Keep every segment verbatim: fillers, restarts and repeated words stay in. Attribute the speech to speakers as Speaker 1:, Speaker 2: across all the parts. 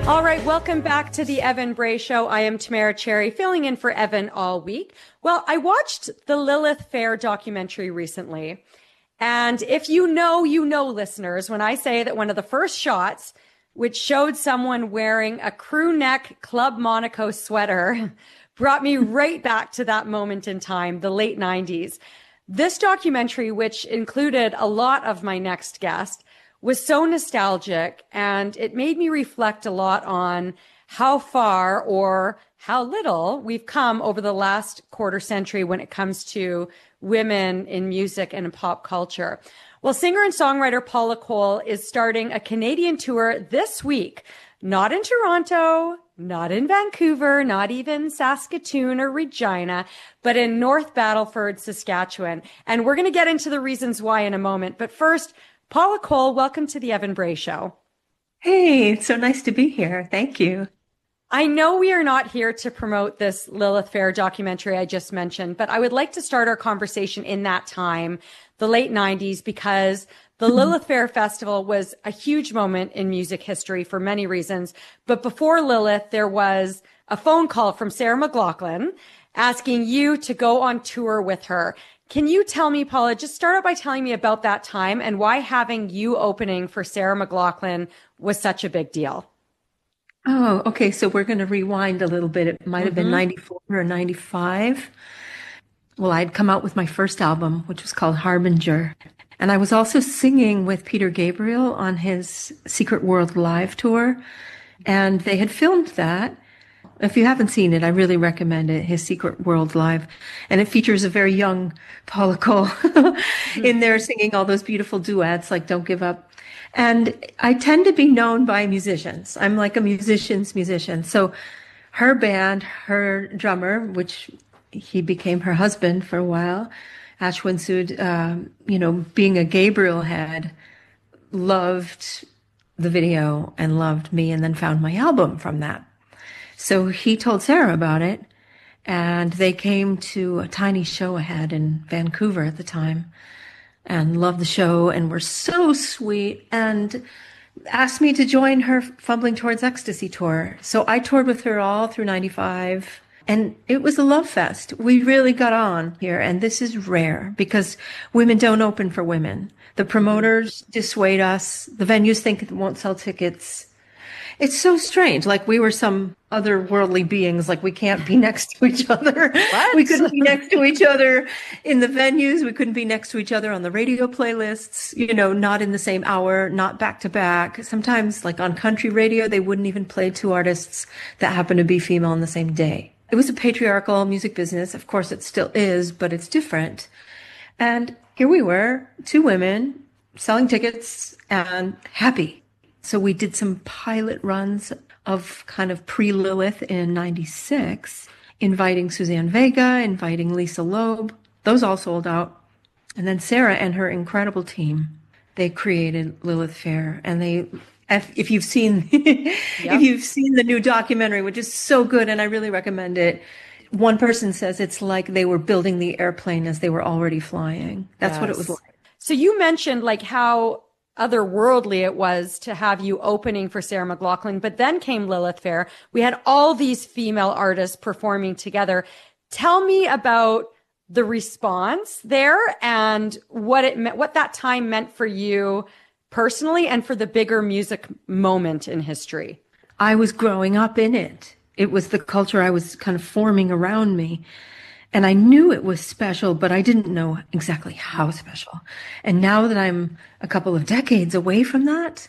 Speaker 1: All right, welcome back to the Evan Bray Show. I am Tamara Cherry, filling in for Evan all week. Well, I watched the Lilith Fair documentary recently. And if you know, you know, listeners, when I say that one of the first shots, which showed someone wearing a crew neck Club Monaco sweater, brought me right back to that moment in time, the late nineties. This documentary, which included a lot of my next guest, was so nostalgic, and it made me reflect a lot on how far or how little we've come over the last quarter century when it comes to women in music and in pop culture. Well, singer and songwriter Paula Cole is starting a Canadian tour this week, not in Toronto, not in Vancouver, not even Saskatoon or Regina, but in North Battleford, Saskatchewan. And we're going to get into the reasons why in a moment. But first, Paula Cole, welcome to the Evan Bray Show.
Speaker 2: Hey, it's so nice to be here. Thank you.
Speaker 1: I know we are not here to promote this Lilith Fair documentary I just mentioned, but I would like to start our conversation in that time, the late nineties, because the Lilith Fair Festival was a huge moment in music history for many reasons. But before Lilith, there was a phone call from Sarah McLachlan asking you to go on tour with her. Can you tell me, Paula, just start out by telling me about that time and why having you opening for Sarah McLachlan was such a big deal?
Speaker 2: Oh, okay. So we're going to rewind a little bit. It might have mm-hmm. been ninety-four or ninety-five. Well, I'd come out with my first album, which was called Harbinger. And I was also singing with Peter Gabriel on his Secret World Live tour. And they had filmed that. If you haven't seen it, I really recommend it, his Secret World Live. And it features a very young Paula Cole in there singing all those beautiful duets like Don't Give Up. And I tend to be known by musicians. I'm like a musician's musician. So her band, her drummer, which he became her husband for a while, Ashwin Sood, um, you know, being a Gabriel head, loved the video and loved me and then found my album from that. So he told Sarah about it, and they came to a tiny show I had in Vancouver at the time and loved the show and were so sweet and asked me to join her Fumbling Towards Ecstasy tour. So I toured with her all through ninety-five, and it was a love fest. We really got on here, and this is rare because women don't open for women. The promoters dissuade us. The venues think it won't sell tickets. It's so strange. Like we were some otherworldly beings. Like we can't be next to each other.
Speaker 1: What?
Speaker 2: We couldn't be next to each other in the venues. We couldn't be next to each other on the radio playlists, you know, not in the same hour, not back to back. Sometimes like on country radio, they wouldn't even play two artists that happen to be female on the same day. It was a patriarchal music business. Of course, it still is, but it's different. And here we were, two women selling tickets and happy. So we did some pilot runs of kind of pre-Lilith in ninety-six, inviting Suzanne Vega, inviting Lisa Loeb. Those all sold out. And then Sarah and her incredible team, they created Lilith Fair. And they, if, if you've seen, yep. if you've seen the new documentary, which is so good, and I really recommend it, one person says it's like they were building the airplane as they were already flying. That's yes. what it was like.
Speaker 1: So you mentioned like how otherworldly it was to have you opening for Sarah McLachlan, but then came Lilith Fair. We had all these female artists performing together. Tell me about the response there and what it meant, what that time meant for you personally and for the bigger music moment in history.
Speaker 2: I was growing up in it. It was the culture I was kind of forming around me. And I knew it was special, but I didn't know exactly how special. And now that I'm a couple of decades away from that,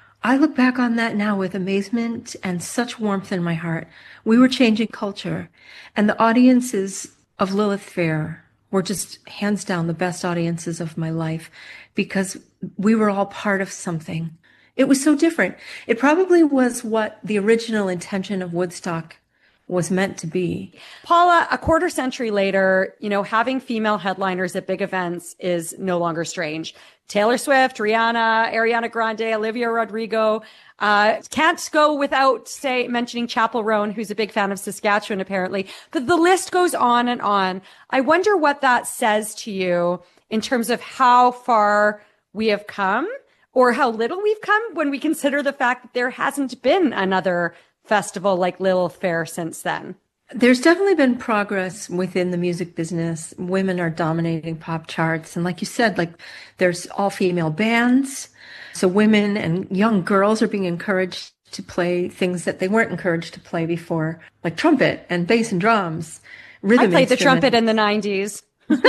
Speaker 2: I look back on that now with amazement and such warmth in my heart. We were changing culture, and the audiences of Lilith Fair were just hands down the best audiences of my life because we were all part of something. It was so different. It probably was what the original intention of Woodstock was meant to be.
Speaker 1: Paula, a quarter century later, you know, having female headliners at big events is no longer strange. Taylor Swift, Rihanna, Ariana Grande, Olivia Rodrigo. Uh, can't go without, say, mentioning Chappell Roan, who's a big fan of Saskatchewan, apparently. The, the list goes on and on. I wonder what that says to you in terms of how far we have come, or how little we've come when we consider the fact that there hasn't been another festival like Lilith Fair since then?
Speaker 2: There's definitely been progress within the music business. Women are dominating pop charts. And like you said, like there's all female bands. So women and young girls are being encouraged to play things that they weren't encouraged to play before, like trumpet and bass and drums. Rhythm
Speaker 1: I played the trumpet in the nineties.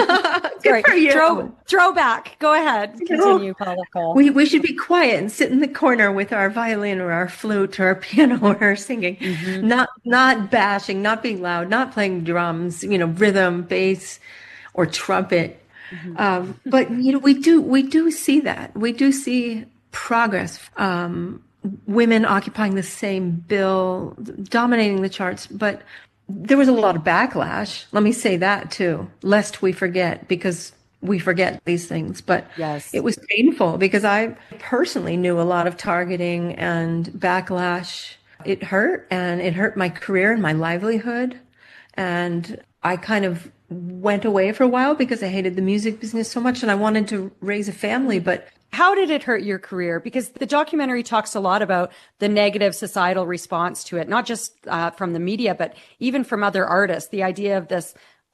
Speaker 2: Good for you.
Speaker 1: Throw, throwback. Go ahead. Continue, Paula Cole.
Speaker 2: We, we should be quiet and sit in the corner with our violin or our flute or our piano or our singing, mm-hmm. not, not bashing, not being loud, not playing drums, you know, rhythm, bass, or trumpet. Mm-hmm. Um, but, you know, we do, we do see that. We do see progress. Um, women occupying the same bill, dominating the charts, but there was a lot of backlash. Let me say that too, lest we forget, because we forget these things. But
Speaker 1: yes,
Speaker 2: it was painful because I personally knew a lot of targeting and backlash. It hurt, and it hurt my career and my livelihood. And I kind of went away for a while because I hated the music business so much and I wanted to raise a family. But
Speaker 1: how did it hurt your career? Because the documentary talks a lot about the negative societal response to it, not just uh, from the media, but even from other artists, the idea of this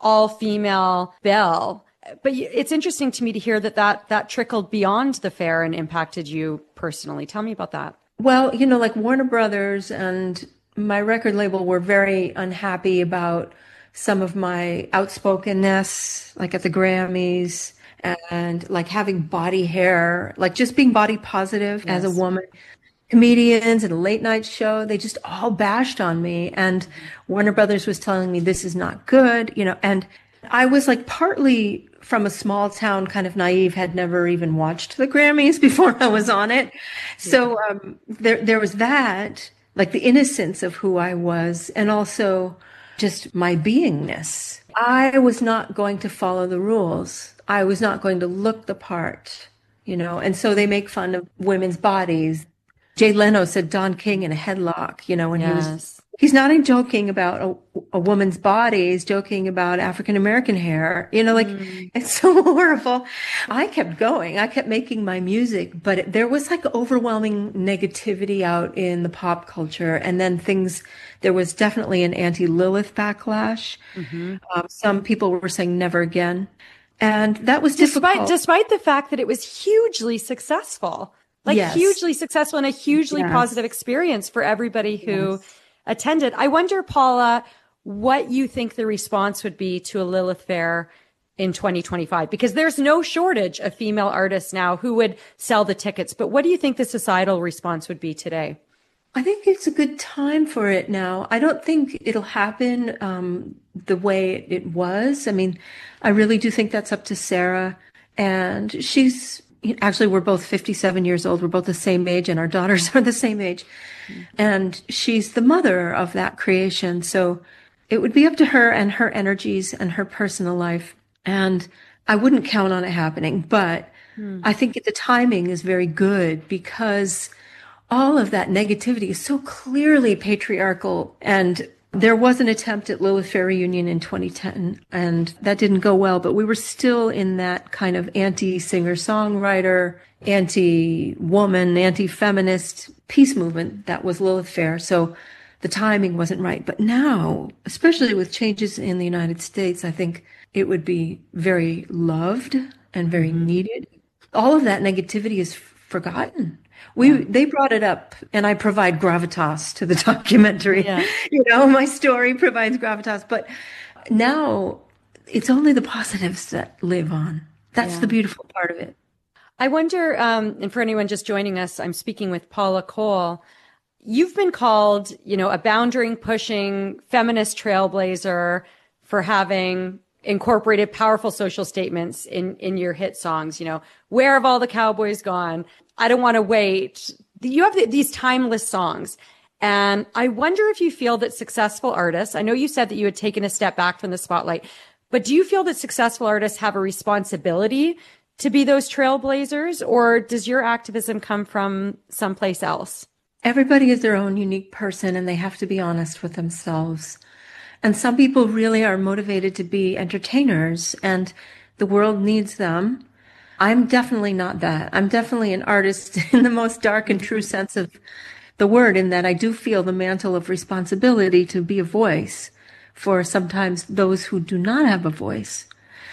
Speaker 1: all-female bill. But it's interesting to me to hear that, that that trickled beyond the fair and impacted you personally. Tell me about that.
Speaker 2: Well, you know, like Warner Brothers and my record label were very unhappy about some of my outspokenness, like at the Grammys, and like having body hair, like just being body positive yes. as a woman. Comedians and a late night show, they just all bashed on me. And Warner Brothers was telling me this is not good, you know, and I was like partly from a small town, kind of naive, had never even watched the Grammys before I was on it. So um, there, there was that, like the innocence of who I was, and also just my beingness. I was not going to follow the rules. I was not going to look the part, you know, and so they make fun of women's bodies. Jay Leno said Don King in a headlock, you know, when yes. he was, he's not joking about a, a woman's body, he's joking about African-American hair, you know, like mm. it's so horrible. I kept going. I kept making my music, but it, there was like overwhelming negativity out in the pop culture. And then things, there was definitely an anti-Lilith backlash. Mm-hmm. Um, some people were saying never again. And that was
Speaker 1: despite,
Speaker 2: difficult.
Speaker 1: Despite the fact that it was hugely successful, like yes. hugely successful and a hugely yes. positive experience for everybody who yes. attended. I wonder, Paula, what you think the response would be to a Lilith Fair in twenty twenty-five, because there's no shortage of female artists now who would sell the tickets. But what do you think the societal response would be today?
Speaker 2: I think it's a good time for it now. I don't think it'll happen um, the way it was. I mean, I really do think that's up to Sarah. And she's, actually, we're both fifty-seven years old. We're both the same age, and our daughters are the same age. Mm-hmm. And she's the mother of that creation. So it would be up to her and her energies and her personal life. And I wouldn't count on it happening. But mm. I think the timing is very good because all of that negativity is so clearly patriarchal. And there was an attempt at Lilith Fair reunion in twenty ten, and that didn't go well, but we were still in that kind of anti-singer-songwriter, anti-woman, anti-feminist peace movement that was Lilith Fair. So the timing wasn't right. But now, especially with changes in the United States, I think it would be very loved and very mm-hmm. needed. All of that negativity is forgotten. We, yeah. they brought it up, and I provide gravitas to the documentary. Yeah. You know, my story provides gravitas, but now it's only the positives that live on. That's yeah. the beautiful part of it.
Speaker 1: I wonder, um, and for anyone just joining us, I'm speaking with Paula Cole. You've been called, you know, a boundary pushing feminist trailblazer for having incorporated powerful social statements in, in your hit songs. You know, where have all the cowboys gone? I don't want to wait. You have these timeless songs. And I wonder if you feel that successful artists, I know you said that you had taken a step back from the spotlight, but do you feel that successful artists have a responsibility to be those trailblazers, or does your activism come from someplace else?
Speaker 2: Everybody is their own unique person, and they have to be honest with themselves. And some people really are motivated to be entertainers, and the world needs them. I'm definitely not that. I'm definitely an artist in the most dark and true sense of the word, in that I do feel the mantle of responsibility to be a voice for sometimes those who do not have a voice.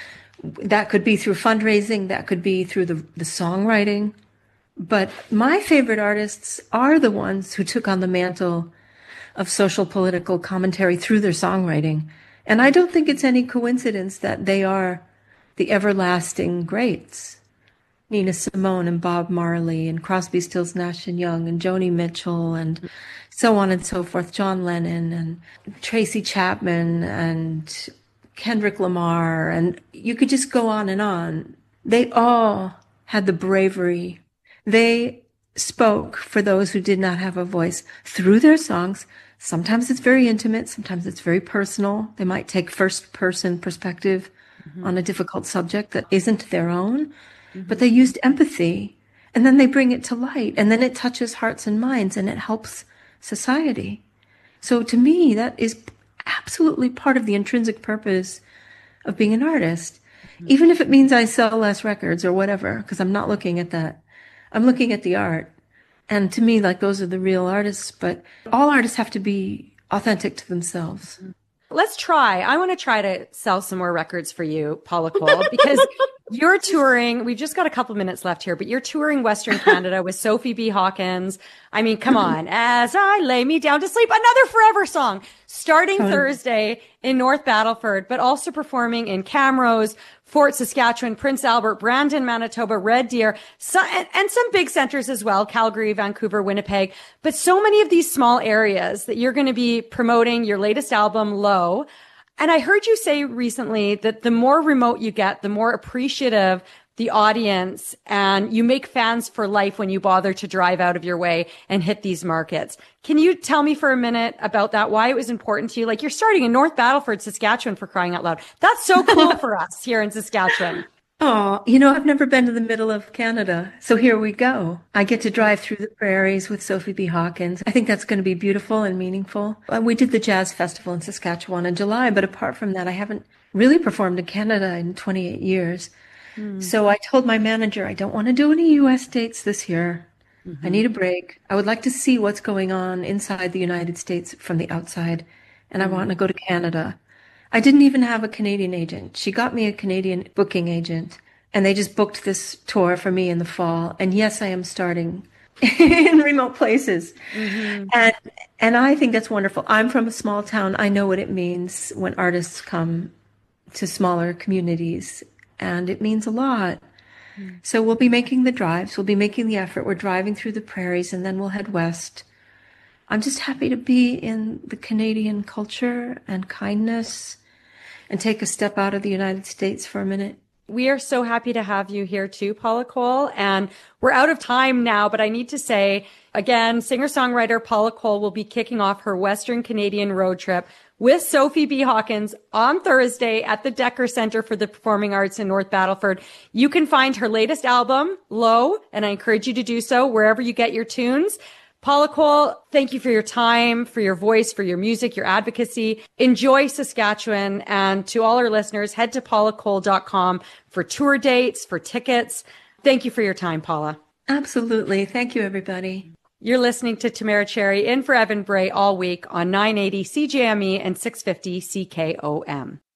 Speaker 2: That could be through fundraising, that could be through the, the songwriting. But my favorite artists are the ones who took on the mantle of social political commentary through their songwriting. And I don't think it's any coincidence that they are the everlasting greats. Nina Simone and Bob Marley and Crosby, Stills, Nash and Young and Joni Mitchell and so on and so forth, John Lennon and Tracy Chapman and Kendrick Lamar, and you could just go on and on. They all had the bravery. They spoke for those who did not have a voice through their songs. Sometimes it's very intimate. Sometimes it's very personal. They might take first person perspective mm-hmm. on a difficult subject that isn't their own. Mm-hmm. But they used empathy, and then they bring it to light, and then it touches hearts and minds, and it helps society. So to me, that is absolutely part of the intrinsic purpose of being an artist, mm-hmm. even if it means I sell less records or whatever, because I'm not looking at that. I'm looking at the art. And to me, like, those are the real artists, but all artists have to be authentic to themselves.
Speaker 1: Let's try. I want to try to sell some more records for you, Paula Cole, because you're touring. We've just got a couple minutes left here, but you're touring Western Canada with Sophie B. Hawkins. I mean, come on. As I lay me down to sleep, another Forever song, starting Thursday in North Battleford, but also performing in Camrose, Fort Saskatchewan, Prince Albert, Brandon, Manitoba, Red Deer, so, and, and some big centers as well, Calgary, Vancouver, Winnipeg, but so many of these small areas that you're going to be promoting your latest album, Low. And I heard you say recently that the more remote you get, the more appreciative the audience, and you make fans for life when you bother to drive out of your way and hit these markets. Can you tell me for a minute about that, why it was important to you? Like, you're starting in North Battleford, Saskatchewan, for crying out loud. That's so cool for us here in Saskatchewan.
Speaker 2: Oh, you know, I've never been to the middle of Canada. So here we go. I get to drive through the prairies with Sophie B. Hawkins. I think that's going to be beautiful and meaningful. We did the Jazz Festival in Saskatchewan in July, but apart from that, I haven't really performed in Canada in twenty-eight years. Mm. So I told my manager, I don't want to do any U S dates this year. Mm-hmm. I need a break. I would like to see what's going on inside the United States from the outside, and mm-hmm. I want to go to Canada. I didn't even have a Canadian agent. She got me a Canadian booking agent, and they just booked this tour for me in the fall. And yes, I am starting in remote places. Mm-hmm. And and I think that's wonderful. I'm from a small town. I know what it means when artists come to smaller communities, and it means a lot. Mm-hmm. So we'll be making the drives. We'll be making the effort. We're driving through the prairies, and then we'll head west. I'm just happy to be in the Canadian culture and kindness and take a step out of the United States for a minute.
Speaker 1: We are so happy to have you here too, Paula Cole. And we're out of time now, but I need to say, again, singer-songwriter Paula Cole will be kicking off her Western Canadian road trip with Sophie B. Hawkins on Thursday at the Decker Center for the Performing Arts in North Battleford. You can find her latest album, Low, and I encourage you to do so wherever you get your tunes. Paula Cole, thank you for your time, for your voice, for your music, your advocacy. Enjoy Saskatchewan. And to all our listeners, head to paula cole dot com for tour dates, for tickets. Thank you for your time, Paula.
Speaker 2: Absolutely. Thank you, everybody.
Speaker 1: You're listening to Tamara Cherry in for Evan Bray all week on nine eighty C J M E and six fifty C K O M.